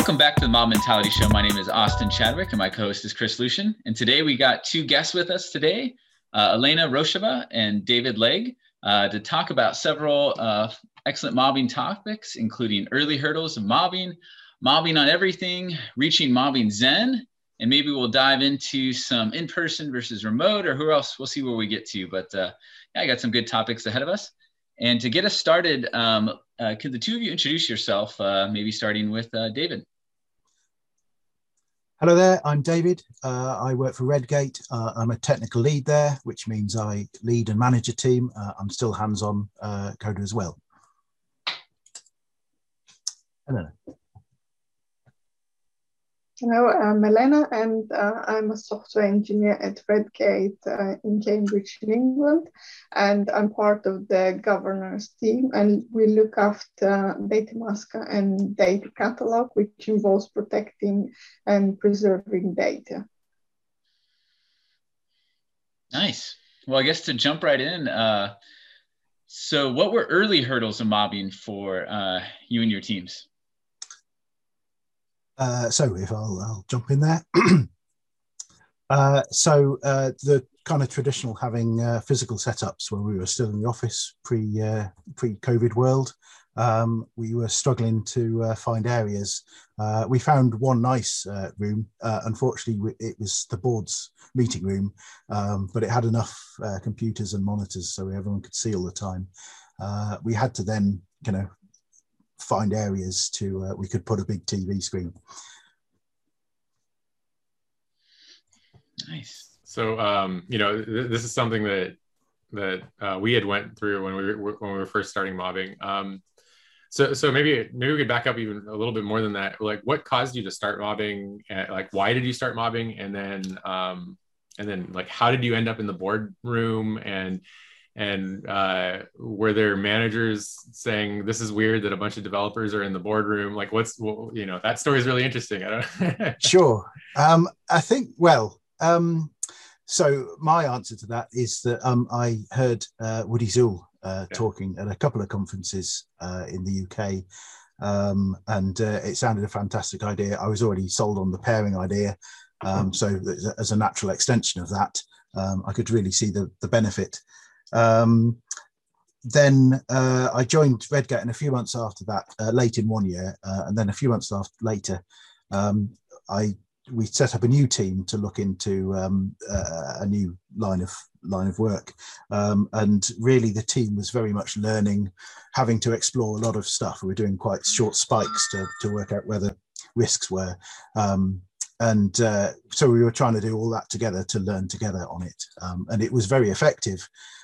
Welcome back to the Mob Mentality Show. My name is Austin Chadwick and my co-host is Chris Lucian. And today we got two guests with us today, Elena Rosheva and David Legg, to talk about several excellent mobbing topics, including early hurdles of mobbing, mobbing on everything, reaching mobbing zen, and maybe we'll dive into some in-person versus remote or who else. We'll see where we get to. But yeah, I got some good topics ahead of us. And to get us started, could the two of you introduce yourself, maybe starting with David? Hello there, I'm David. I work for Redgate. I'm a technical lead there, which means I lead and manage a team. I'm still hands-on coder as well. Elena. Hello, I'm Elena, and I'm a software engineer at Redgate in Cambridge, in England, and I'm part of the governance team, and we look after data masker and data catalog, which involves protecting and preserving data. Nice. Well, I guess to jump right in, so what were early hurdles of mobbing for you and your teams? So if I'll jump in there. The kind of traditional having physical setups when we were still in the office pre-COVID world, we were struggling to find areas. We found one nice room. Unfortunately, it was the board's meeting room, but it had enough computers and monitors so everyone could see all the time. We had to then, find areas to we could put a big TV screen. Nice. So this is something that we had went through when we were first starting mobbing. So maybe we could back up even a little bit more than that. Like, what caused you to start mobbing? Like, why did you start mobbing? And then like, how did you end up in the boardroom? And were there managers saying this is weird that a bunch of developers are in the boardroom? Like, that story is really interesting. I don't. Sure. I think, so my answer to that is that I heard Woody Zuhl talking at a couple of conferences in the UK, and it sounded a fantastic idea. I was already sold on the pairing idea, so as a natural extension of that, I could really see the benefit. Then I joined Redgate, and a few months after that, late in one year, and then a few months later, we set up a new team to look into a new line of work, and really the team was very much learning, having to explore a lot of stuff. We were doing quite short spikes to work out where the risks were. So we were trying to do all that together to learn together on it, and it was very effective.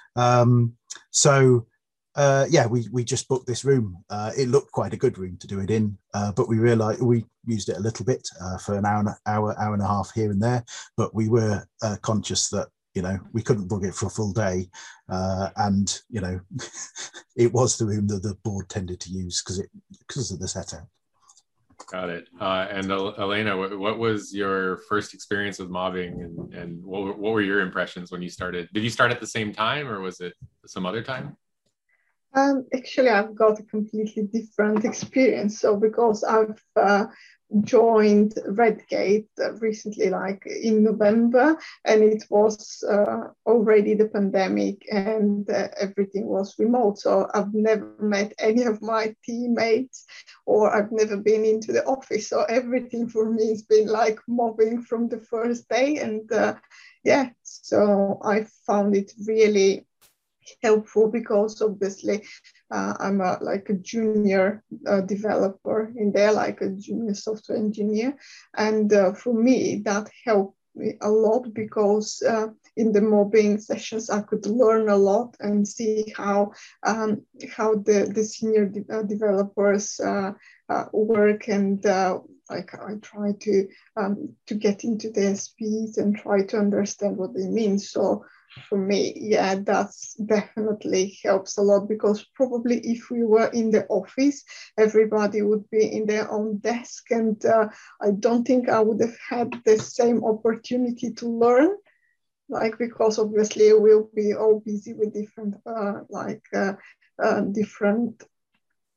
We just booked this room. It looked quite a good room to do it in, but we realized we used it a little bit for an hour and a half here and there, but we were conscious that we couldn't book it for a full day, and it was the room that the board tended to use because of the setup. Got it. And Elena, what was your first experience with mobbing, and what were your impressions when you started? Did you start at the same time, or was it some other time? Actually, I've got a completely different experience. So because I've joined Redgate recently, like in November, and it was already the pandemic and everything was remote. So I've never met any of my teammates, or I've never been into the office. So everything for me has been like mobbing from the first day. And so I found it really helpful because obviously I'm a junior developer in there, like a junior software engineer, and for me that helped me a lot because in the mobbing sessions I could learn a lot and see how the senior developers work, and I try to get into their speed and try to understand what they mean. So for me, that's definitely helps a lot, because probably if we were in the office, everybody would be in their own desk, and I don't think I would have had the same opportunity to learn, because obviously we'll be all busy with different different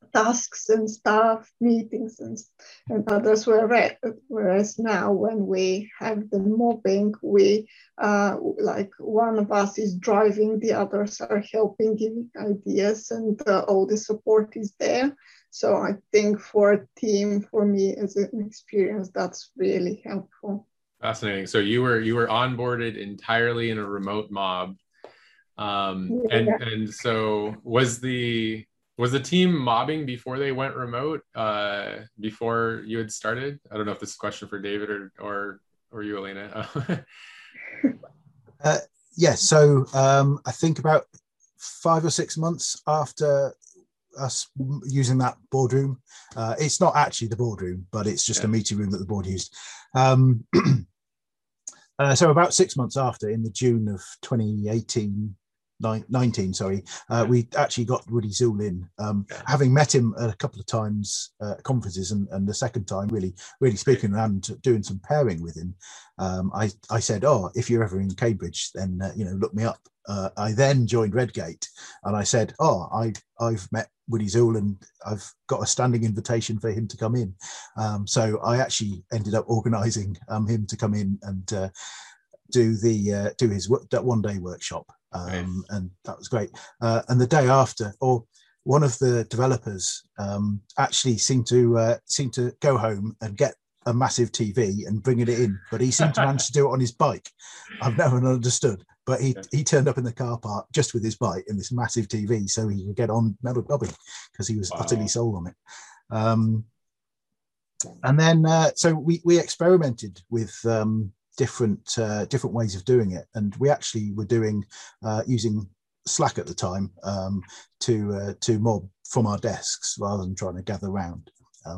tasks and staff meetings and others were read. Whereas now when we have the mobbing, we like one of us is driving, the others are helping, giving ideas, and all the support is there. So I think for a team, for me as an experience, that's really helpful. Fascinating. So you were onboarded entirely in a remote mob. And so was the team mobbing before they went remote, before you had started? I don't know if this is a question for David or you, Elena. Yeah, so I think about 5 or 6 months after us using that boardroom, it's not actually the boardroom, but it's just a meeting room that the board used. So about 6 months after, in the June of 2018, 19, sorry, we actually got Woody Zuhl in, having met him a couple of times at conferences, and the second time really speaking and doing some pairing with him. I said, oh, if you're ever in Cambridge, then look me up. I then joined Redgate, and I said, oh, I've met Woody Zuhl and I've got a standing invitation for him to come in. So I actually ended up organising him to come in and do his one-day workshop. And that was great. And the day after, or one of the developers actually seemed to go home and get a massive TV and bring it in, but he seemed to manage to do it on his bike. I've never understood, but he turned up in the car park just with his bike and this massive TV so he could get on mobbing, because he was utterly sold on it. And then so we experimented with different ways of doing it, and we actually were doing using Slack at the time to mob from our desks rather than trying to gather around.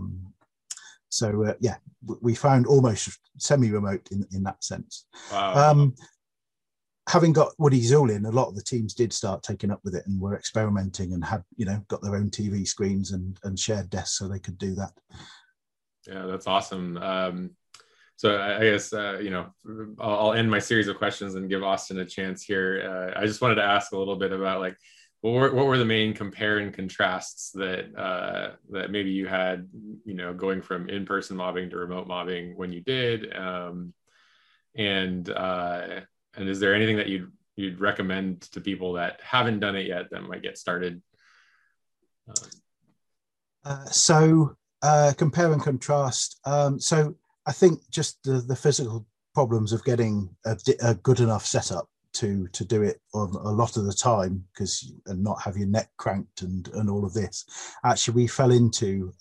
So yeah, we found almost semi-remote in that sense. Wow. Having got Woody Zuhl in, a lot of the teams did start taking up with it and were experimenting and had got their own TV screens and shared desks so they could do that. Yeah, that's awesome. So I guess, I'll end my series of questions and give Austin a chance here. I just wanted to ask a little bit about like, what were the main compare and contrasts that maybe you had, going from in-person mobbing to remote mobbing when you did, and is there anything that you'd recommend to people that haven't done it yet that might get started? So compare and contrast. So I think just the physical problems of getting a good enough setup to do it on a lot of the time, and not have your neck cranked and all of this. Actually, we fell into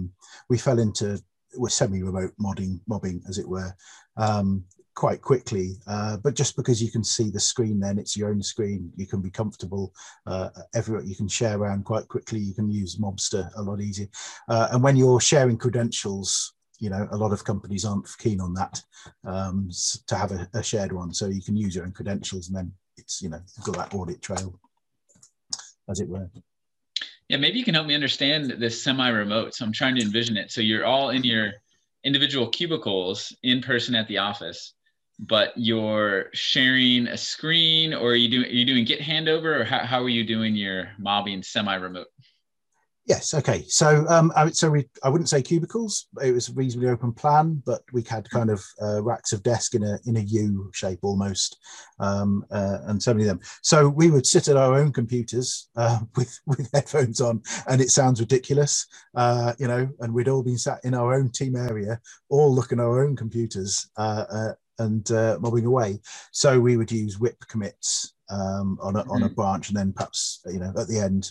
with semi-remote mobbing, as it were, quite quickly. But just because you can see the screen, then it's your own screen, you can be comfortable. You can share around quite quickly. You can use Mobster a lot easier. And when you're sharing credentials, a lot of companies aren't keen on that, to have a shared one. So you can use your own credentials, and then it's, you've got that audit trail, as it were. Yeah, maybe you can help me understand this semi-remote. So I'm trying to envision it. So you're all in your individual cubicles in person at the office, but you're sharing a screen, or are you doing Git handover, or how are you doing your mobbing semi-remote? Yes. Okay. So I wouldn't say cubicles. It was a reasonably open plan, but we had kind of racks of desk in a U shape almost, and so many of them. So we would sit at our own computers with headphones on, and it sounds ridiculous, and we'd all been sat in our own team area, all looking at our own computers and mobbing away. So we would use whip commits on a branch, and then perhaps at the end.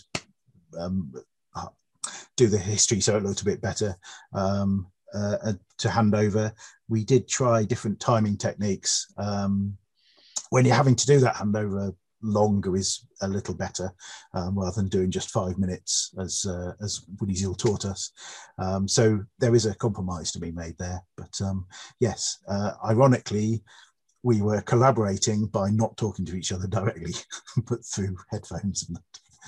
Do the history so it looked a bit better to hand over. We did try different timing techniques. When you're having to do that handover, longer is a little better, rather than doing just 5 minutes as Woody Zuhl taught us. So there is a compromise to be made there. But yes, ironically, we were collaborating by not talking to each other directly, but through headphones and that.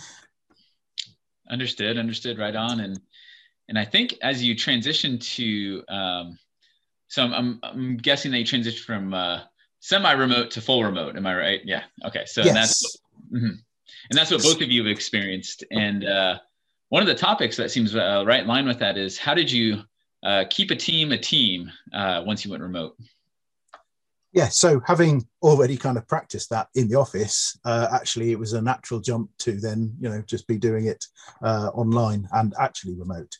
Understood. Right on. And I think as you transition to, so I'm guessing that you transitioned from semi-remote to full remote. Am I right? Yeah. Okay. So yes. And that's what both of you have experienced. And one of the topics that seems right in line with that is, how did you keep a team once you went remote? Yeah, so having already kind of practiced that in the office, actually it was a natural jump to then, just be doing it online and actually remote.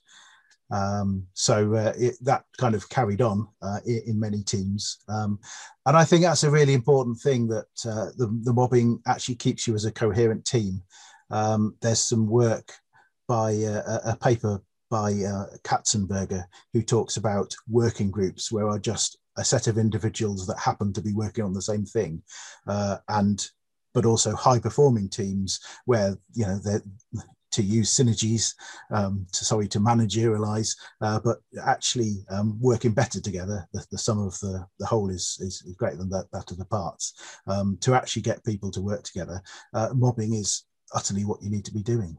That kind of carried on in many teams. And I think that's a really important thing, that the mobbing actually keeps you as a coherent team. There's some work by a paper by Katzenberger, who talks about working groups where are just a set of individuals that happen to be working on the same thing, but also high performing teams where they're to use synergies, to managerialize, but actually working better together. The sum of the whole is greater than that of the parts. To actually get people to work together, mobbing is utterly what you need to be doing.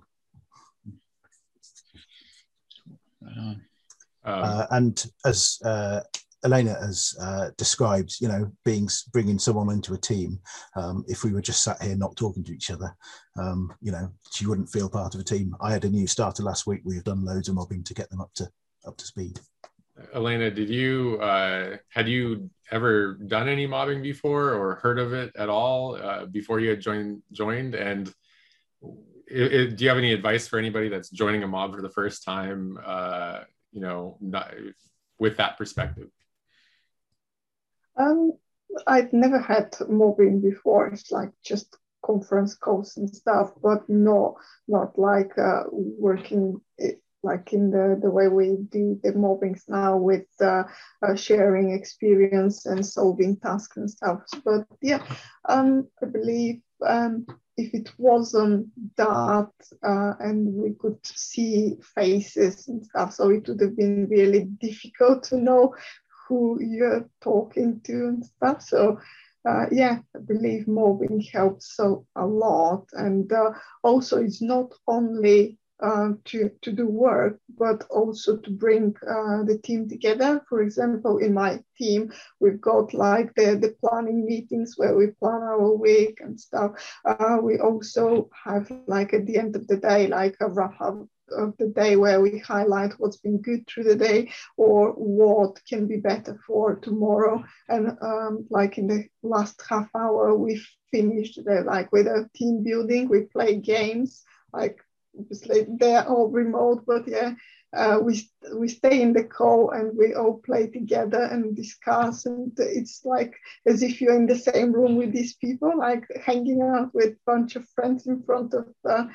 And as Elena has described, bringing someone into a team. If we were just sat here not talking to each other, she wouldn't feel part of a team. I had a new starter last week. We've done loads of mobbing to get them up to speed. Elena, had you ever done any mobbing before or heard of it at all before you had joined? And do you have any advice for anybody that's joining a mob for the first time? With that perspective. I'd never had mobbing before. It's like just conference calls and stuff, but not like working like in the way we do the mobbings now, with sharing experience and solving tasks and stuff. But yeah, I believe if it wasn't that and we could see faces and stuff, so it would have been really difficult to know who you're talking to and stuff. So I believe mobbing helps so a lot. And also it's not only to do work, but also to bring the team together. For example, in my team, we've got like the planning meetings where we plan our week and stuff. We also have like at the end of the day, like a wrap up of the day where we highlight what's been good through the day or what can be better for tomorrow. And like in the last half hour, we finished with a team building. We play games, like obviously they're all remote, but we stay in the call and we all play together and discuss, and it's like as if you're in the same room with these people, like hanging out with a bunch of friends in front of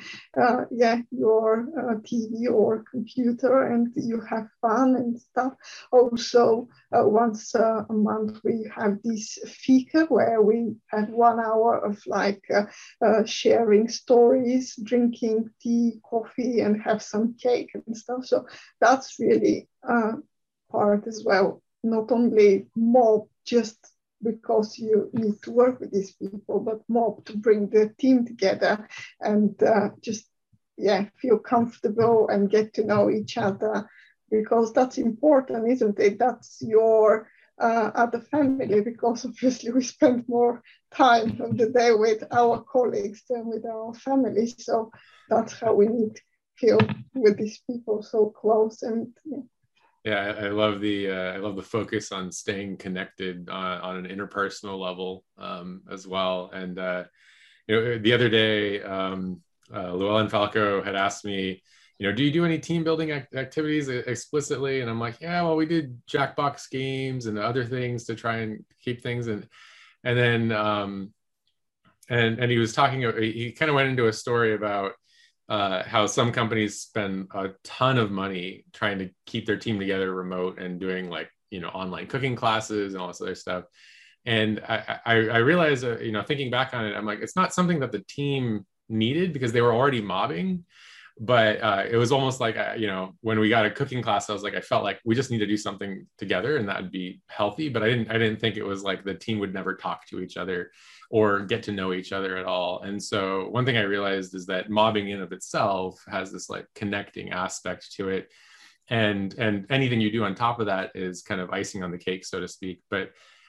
your TV or computer, and you have fun and stuff. Also, once a month we have this fika where we have 1 hour of sharing stories, drinking tea, coffee, and have some cake and stuff. So that's really part as well. Not only mob just because you need to work with these people, but mob to bring the team together and feel comfortable and get to know each other, because that's important, isn't it? That's your other family, because obviously we spend more time of the day with our colleagues than with our families. So that's how we need to feel with these people so close. And I love the focus on staying connected on an interpersonal level as well. And the other day, Llewellyn Falco had asked me, do you do any team building activities explicitly? And I'm like, yeah, well, we did Jackbox games and other things to try and keep things. And then and he was talking, he kind of went into a story about how some companies spend a ton of money trying to keep their team together remote and doing online cooking classes and all this other stuff. And I realized, thinking back on it, I'm like, it's not something that the team needed because they were already mobbing. But it was almost like, when we got a cooking class, I felt like we just need to do something together and that would be healthy. But I didn't think it was like the team would never talk to each other or get to know each other at all. And so one thing I realized is that mobbing in of itself has this like connecting aspect to it. And anything you do on top of that is kind of icing on the cake, so to speak. But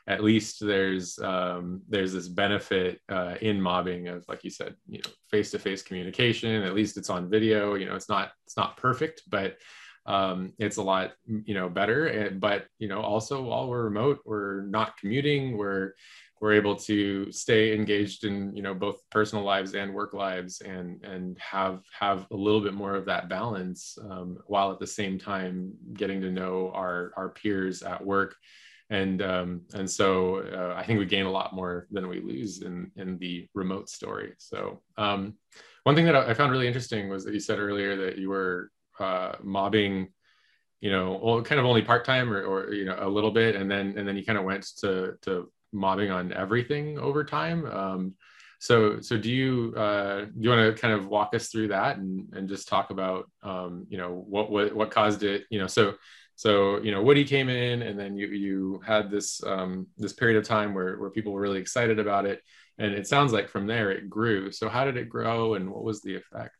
at least there's this benefit in mobbing of, like you said, face-to-face communication. At least it's on video. It's not perfect, but it's a lot better. But also, while we're remote, we're not commuting, we're able to stay engaged in both personal lives and work lives, and have a little bit more of that balance, while at the same time getting to know our peers at work. And so I think we gain a lot more than we lose in the remote story. So one thing that I found really interesting was that you said earlier that you were mobbing, kind of only part-time or a little bit, and then you kind of went to mobbing on everything over time. So do you want to kind of walk us through that and just talk about what caused it? So Woody came in, and then you had this period of time where people were really excited about it, and it sounds like from there it grew. So how did it grow, and what was the effect?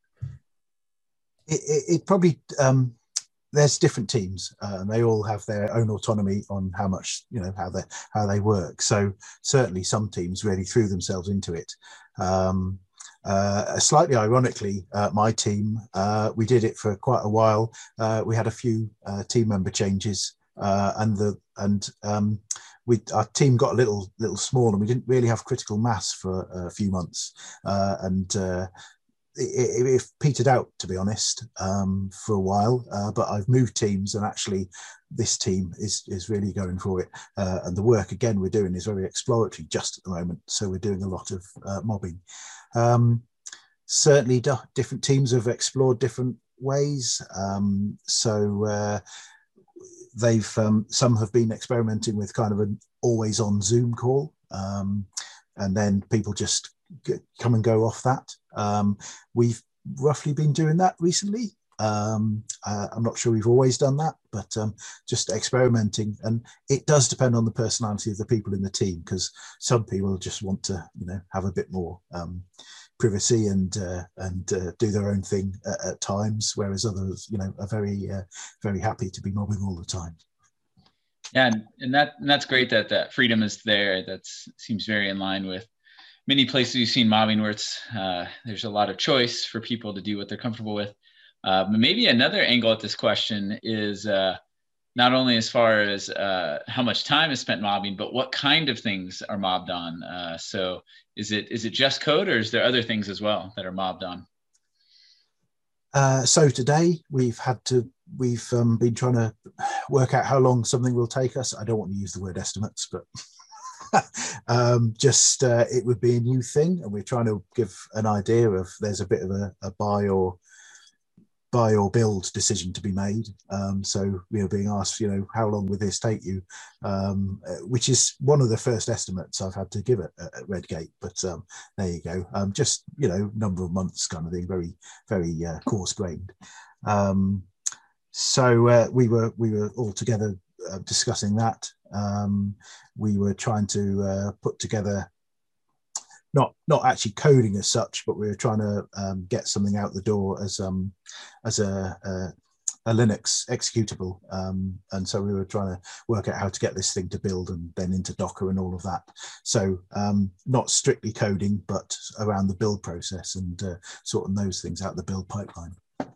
It probably there's different teams, and they all have their own autonomy on how much how they work. So certainly some teams really threw themselves into it. Slightly ironically, my team, we did it for quite a while. We had a few team member changes, our team got a little small, and we didn't really have critical mass for a few months, it petered out, to be honest, for a while. But I've moved teams, and actually this team is really going for it. And the work, again, we're doing is very exploratory just at the moment. So we're doing a lot of mobbing. Certainly different teams have explored different ways. They've some have been experimenting with kind of an always on Zoom call, and then people just come and go off that. We've roughly been doing that recently. I'm not sure we've always done that, but just experimenting. And it does depend on the personality of the people in the team, because some people just want to have a bit more privacy and do their own thing at times, whereas others are very happy to be mobbing all the time. Yeah, and that's great that freedom is there. That seems very in line with many places you've seen mobbing, where it's there's a lot of choice for people to do what they're comfortable with. Maybe another angle at this question is not only as far as how much time is spent mobbing, but what kind of things are mobbed on. So is it just code, or is there other things as well that are mobbed on? So today we've been trying to work out how long something will take us. I don't want to use the word estimates, but it would be a new thing, and we're trying to give an idea of there's a bit of a buy or build decision to be made. So we are being asked, how long will this take you? Which is one of the first estimates I've had to give at Redgate. But there you go. Just number of months kind of thing. Very, very coarse grained. So we were all together discussing that. We were trying to put together, not actually coding as such, but we were trying to get something out the door as a Linux executable, and so we were trying to work out how to get this thing to build and then into Docker and all of that. So not strictly coding, but around the build process and sorting those things out the build pipeline.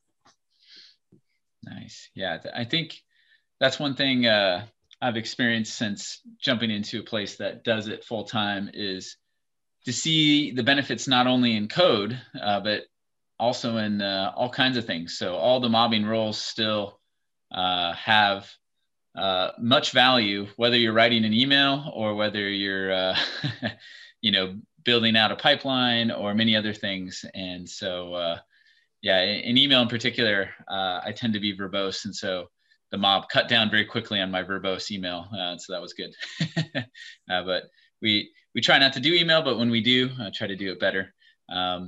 Nice. Yeah, I think that's one thing I've experienced since jumping into a place that does it full time, is to see the benefits not only in code, but also in all kinds of things. So all the mobbing roles still have much value, whether you're writing an email or whether you're, building out a pipeline or many other things. And so, in email in particular, I tend to be verbose. And so the mob cut down very quickly on my verbose email. So that was good. But we try not to do email, but when we do, I try to do it better. I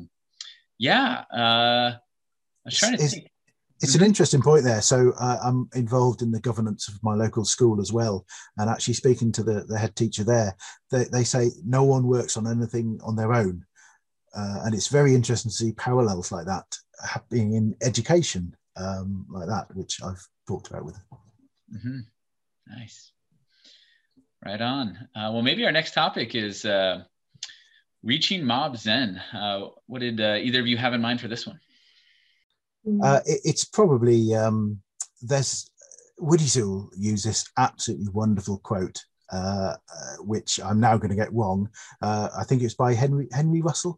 was trying to think. It's an interesting point there. So I'm involved in the governance of my local school as well. And actually speaking to the head teacher there, they say no one works on anything on their own. And it's very interesting to see parallels like that happening in education, like that, which I've talked about with. Mm-hmm. Nice. Right on. Well, maybe our next topic is reaching mob Zen. What did either of you have in mind for this one? It's probably, there's, Woody Zool used this absolutely wonderful quote, which I'm now going to get wrong. I think it's by Henry Russell.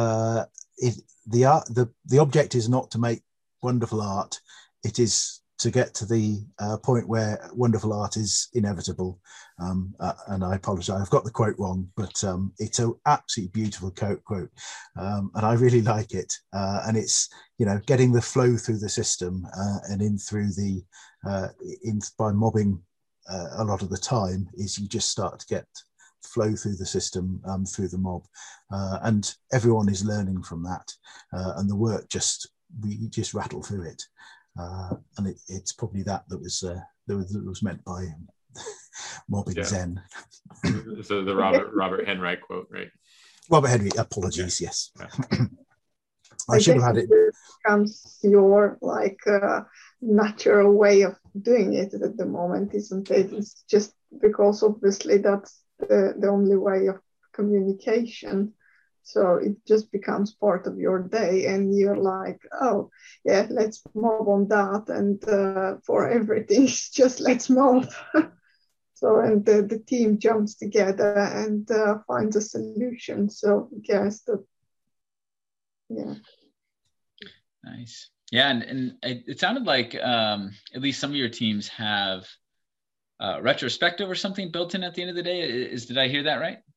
The object is not to make wonderful art. It is to get to the point where wonderful art is inevitable. And I apologize, I've got the quote wrong, but it's an absolutely beautiful quote. And I really like it. And it's, getting the flow through the system and in through the, by mobbing a lot of the time, is you just start to get flow through the system, through the mob. And everyone is learning from that. And the work we just rattle through it. And it's probably that was meant by mobbing Zen. So the Robert Henry quote, right? Robert Henry, apologies, yes. Yeah. I should have had it. Becomes your natural way of doing it at the moment, isn't it? It's just because obviously that's the only way of communication. So it just becomes part of your day, and you're like, oh, yeah, let's mob on that. And for everything, it's just let's mob. So, and the team jumps together and finds a solution. So, yes, yeah. Nice. Yeah, and it sounded like at least some of your teams have retrospective or something built in at the end of the day. Did I hear that right?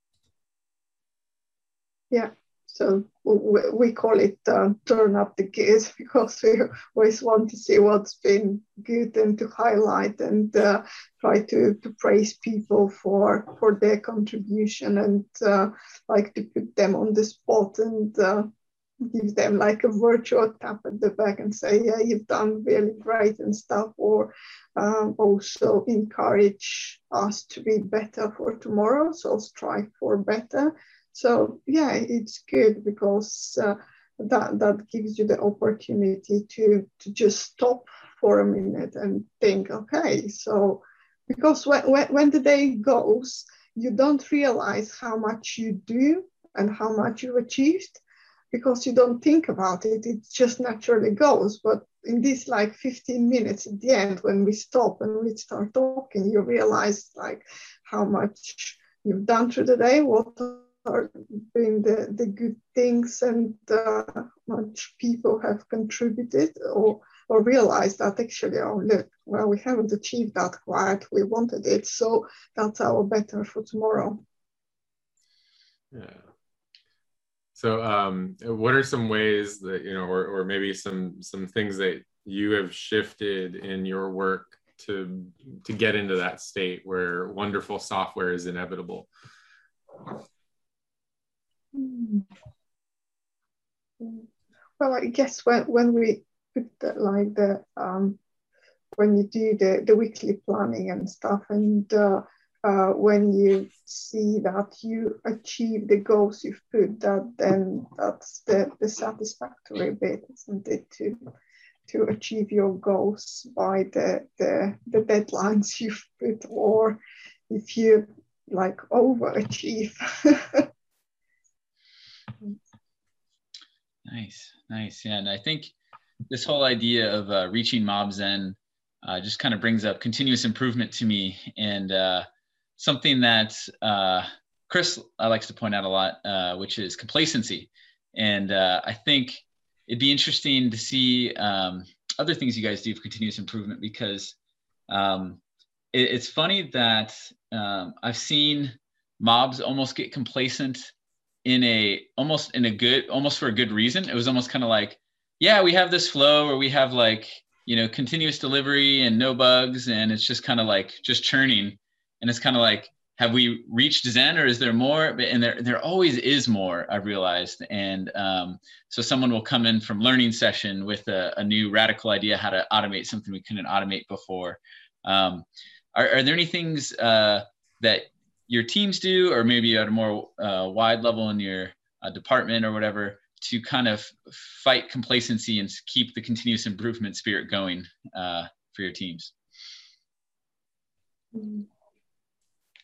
Yeah, so we call it turn up the gears, because we always want to see what's been good and to highlight and try to praise people for their contribution, and like to put them on the spot and give them like a virtual tap at the back and say, yeah, you've done really great and stuff, or also encourage us to be better for tomorrow, so strive for better. So yeah, it's good because that gives you the opportunity to just stop for a minute and think, okay, so because when the day goes, you don't realize how much you do and how much you achieved, because you don't think about it. It just naturally goes. But in this 15 minutes at the end, when we stop and we start talking, you realize how much you've done through the day, what are being the good things, and much people have contributed or realized that actually, oh look, well, we haven't achieved that quite, we wanted it, so that's our better for tomorrow. Yeah. So what are some ways that, or maybe some things that you have shifted in your work to get into that state where wonderful software is inevitable? Well, I guess when we put when you do the weekly planning and stuff, and when you see that you achieve the goals you've put, then that's the satisfactory bit, isn't it? To achieve your goals by the deadlines you've put, or if you overachieve. Nice. Yeah, and I think this whole idea of reaching mob Zen just kind of brings up continuous improvement to me, and something that Chris likes to point out a lot, which is complacency. And I think it'd be interesting to see other things you guys do for continuous improvement, because it's funny that I've seen mobs almost get complacent almost for a good reason. It was almost kind of like, yeah, we have this flow, or we have continuous delivery and no bugs, and it's just kind of just churning. And it's kind of like, have we reached Zen, or is there more? And there always is more, I've realized. And so someone will come in from learning session with a new radical idea how to automate something we couldn't automate before. Are there any things that your teams do, or maybe at a more wide level in your department or whatever, to kind of fight complacency and keep the continuous improvement spirit going for your teams?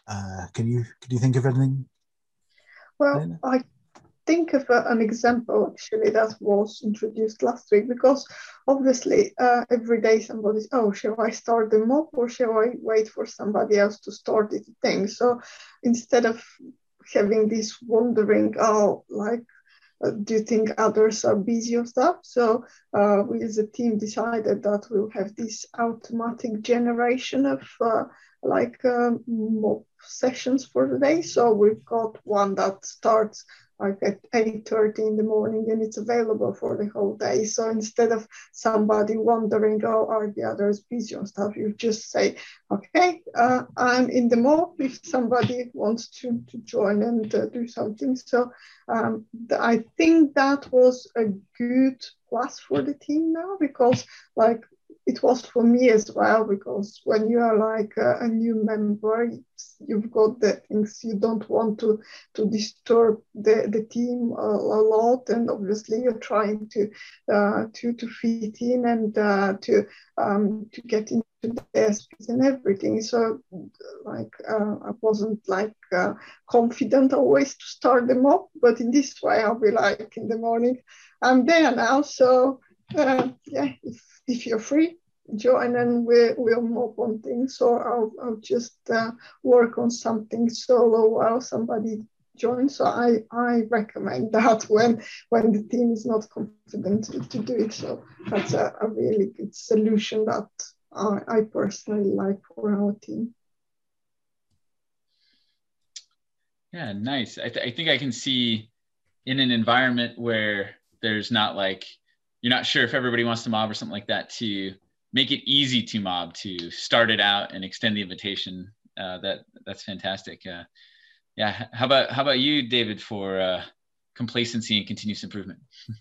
Can you think of anything? Well, I think of an example actually that was introduced last week, because obviously every day somebody's, oh, shall I start the mob or shall I wait for somebody else to start the thing? So instead of having this wondering, oh, like, do you think others are busy or stuff? So we as a team decided that we'll have this automatic generation of mob sessions for the day. So we've got one that starts like at 8:30 in the morning and it's available for the whole day. So instead of somebody wondering, oh, are the others busy or stuff, you just say, okay, I'm in the mob if somebody wants to join and do something. So I think that was a good plus for the team now, because like it was for me as well, because when you are like a new member, you've got the things you don't want to disturb the team a lot, and obviously you're trying to fit in and to get into their space and everything. So like I wasn't like confident always to start them up, but in this way I'll be like in the morning, I'm there now. So yeah, if you're free, join and we'll mop on things, or I'll just work on something solo while somebody joins. So I recommend that when the team is not confident to do it. So that's a really good solution that I personally like for our team. Yeah, nice. I think I can see in an environment where there's not like, you're not sure if everybody wants to mob or something like that, to make it easy to mob, to start it out and extend the invitation. That's fantastic. Yeah. How about you, David, for complacency and continuous improvement?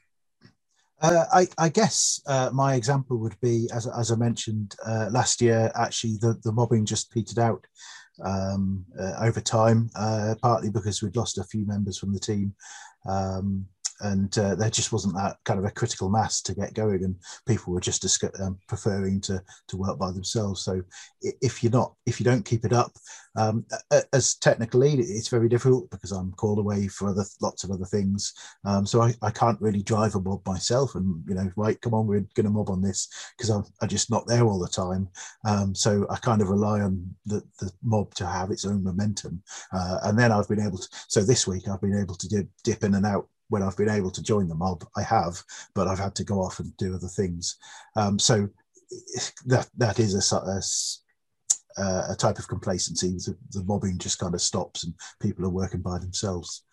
I guess my example would be, as I mentioned last year, actually the mobbing just petered out over time, partly because we'd lost a few members from the team. And there just wasn't that kind of a critical mass to get going, and people were just preferring to work by themselves. So if you don't keep it up, as technical lead, it's very difficult because I'm called away for lots of other things. So I can't really drive a mob myself, and right, come on, we're going to mob on this, because I'm just not there all the time. So I kind of rely on the mob to have its own momentum, and then I've been able to. So this week I've been able to dip in and out. When I've been able to join the mob, I have, but I've had to go off and do other things. So that is a type of complacency. The mobbing just kind of stops and people are working by themselves.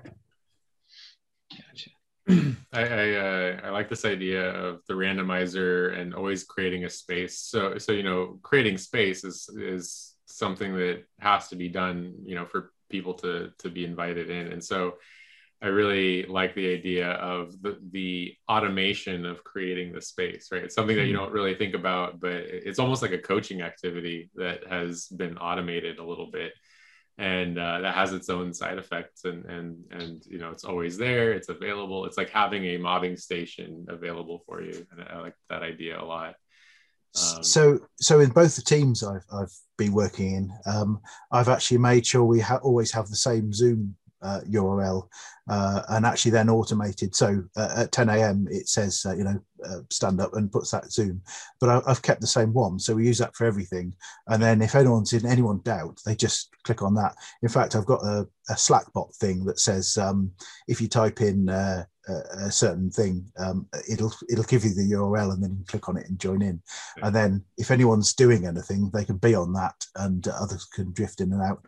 Gotcha. I like this idea of the randomizer and always creating a space. So creating space is something that has to be done, for people to be invited in. And so I really like the idea of the automation of creating the space, right? It's something that you don't really think about, but it's almost like a coaching activity that has been automated a little bit, and that has its own side effects. And it's always there, it's available. It's like having a mobbing station available for you, and I like that idea a lot. So in both the teams I've been working in, I've actually made sure we always have the same Zoom URL, and actually then automated. So at 10 a.m. it says, stand up, and puts that Zoom. But I've kept the same one. So we use that for everything. And then if anyone's in any doubt, they just click on that. In fact, I've got a Slack bot thing that says, if you type in a certain thing, it'll give you the URL, and then you can click on it and join in. And then if anyone's doing anything, they can be on that, and others can drift in and out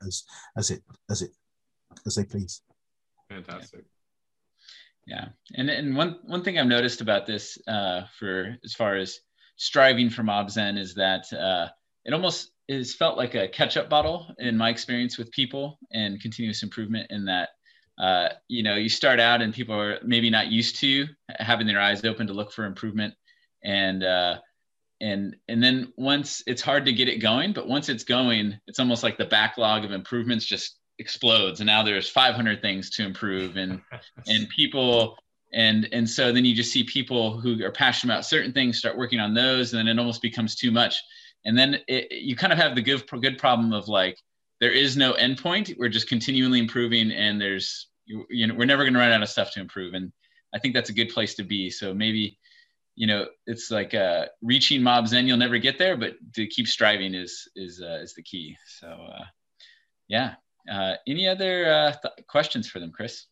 as they please. Fantastic. Yeah, and one thing I've noticed about this, for as far as striving for MobZen, is that it almost is felt like a ketchup bottle in my experience with people and continuous improvement. In that, you start out and people are maybe not used to having their eyes open to look for improvement, and then once it's hard to get it going, but once it's going, it's almost like the backlog of improvements just explodes, and now there's 500 things to improve, and people, and so then you just see people who are passionate about certain things start working on those, and then it almost becomes too much, and then you kind of have the good problem of like there is no endpoint. We're just continually improving, and there's, we're never going to run out of stuff to improve. And I think that's a good place to be. So maybe, it's like reaching Mob Zen, you'll never get there, but to keep striving is the key. So yeah. Any other questions for them, Chris?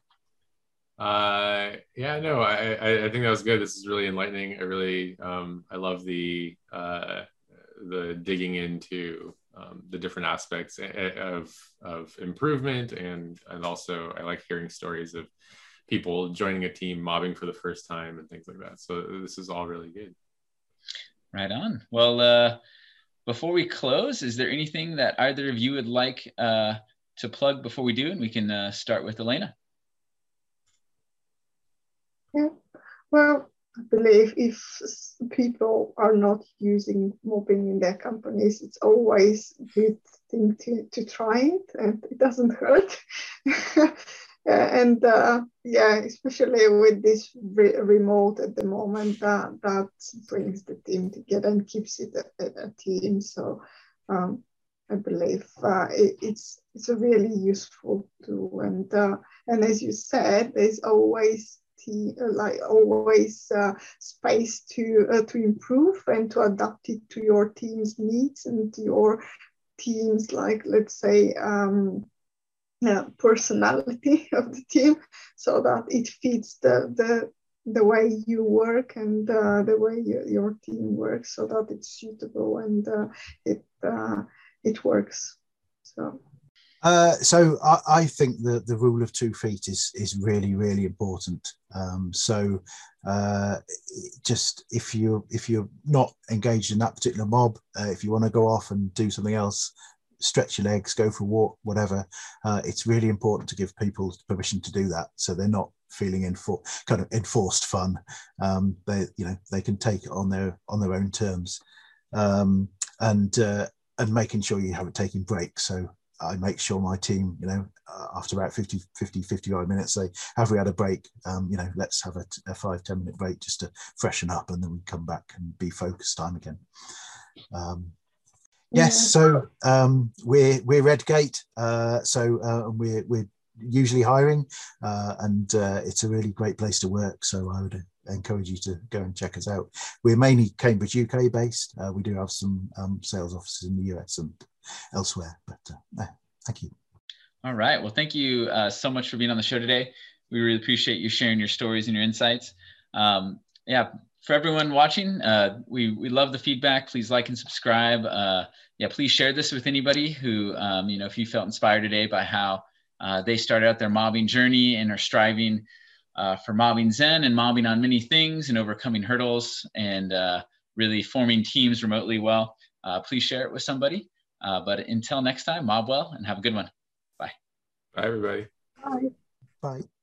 Yeah, no, I think that was good. This is really enlightening. I love the digging into the different aspects of improvement, and also I like hearing stories of people joining a team, mobbing for the first time, and things like that. So this is all really good. Right on. Well, before we close, is there anything that either of you would like to plug before we do? And we can start with Elena. Yeah. Well, I believe if people are not using mobbing in their companies, it's always a good thing to try it, and it doesn't hurt. Yeah, especially with this remote at the moment, that brings the team together and keeps it a team. So I believe it's a really useful tool, and as you said, there's always space to improve and to adapt it to your team's needs and to your team's, like, let's say, personality of the team, so that it fits the way you work and the way your team works, so that it's suitable and it works. So I think that the rule of 2 feet is really, really important. Just if you're not engaged in that particular mob, if you want to go off and do something else, stretch your legs, go for a walk, whatever, it's really important to give people permission to do that, so they're not feeling kind of enforced fun. They can take it on their own terms, and making sure you have a taking breaks. So I make sure my team, after about 55 minutes, say, have we had a break? Let's have a 5-10 minute break just to freshen up, and then we come back and be focused time again. Yes, so we're Redgate, we're usually hiring, and it's a really great place to work. So I would encourage you to go and check us out. We're mainly Cambridge, UK based. We do have some sales offices in the US and elsewhere, but thank you. All right, well, thank you so much for being on the show today. We really appreciate you sharing your stories and your insights. Yeah, for everyone watching, we love the feedback. Please like and subscribe. Please share this with anybody who, if you felt inspired today by how they started out their mobbing journey and are striving for mobbing Zen and mobbing on many things and overcoming hurdles and really forming teams remotely well. Please share it with somebody. But until next time, mob well and have a good one. Bye. Bye, everybody. Bye. Bye.